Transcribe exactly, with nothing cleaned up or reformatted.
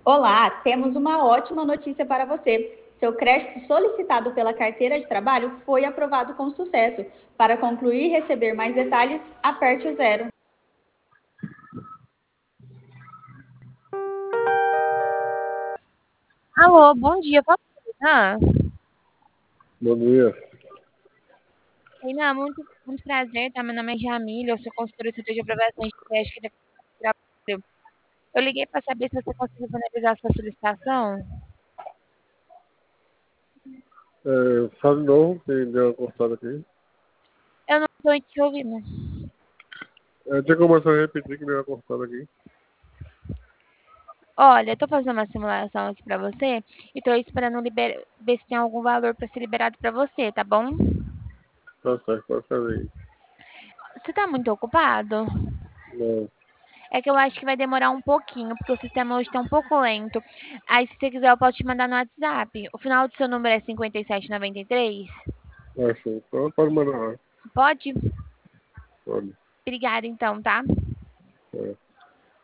Olá, temos uma ótima notícia para você. Seu crédito solicitado pela carteira de trabalho foi aprovado com sucesso. Para concluir e receber mais detalhes, aperte o zero. Alô, bom dia. Posso terminar? Bom dia. Renan, muito, muito prazer, tá? Meu nome é Jamília, eu sou consultora de de aprovação de crédito aqui da Trabalho. Eu liguei para saber se você conseguiu finalizar a sua solicitação. É, fala de novo, que deu uma cortada aqui. Eu não estou te ouvindo. É, tinha começado a repetir que deu uma cortada aqui. Olha, eu tô fazendo uma simulação aqui para você e tô esperando liber... ver se tem algum valor para ser liberado para você, tá bom? Tá certo, pode fazer isso. Você tá muito ocupado? Não, É que eu acho que vai demorar um pouquinho, porque o sistema hoje tá um pouco lento. Aí, se você quiser, eu posso te mandar no WhatsApp. O final do seu número é cinquenta e sete noventa e três? acho. Então pode mandar lá. Pode? Pode. Obrigada, então, tá? É.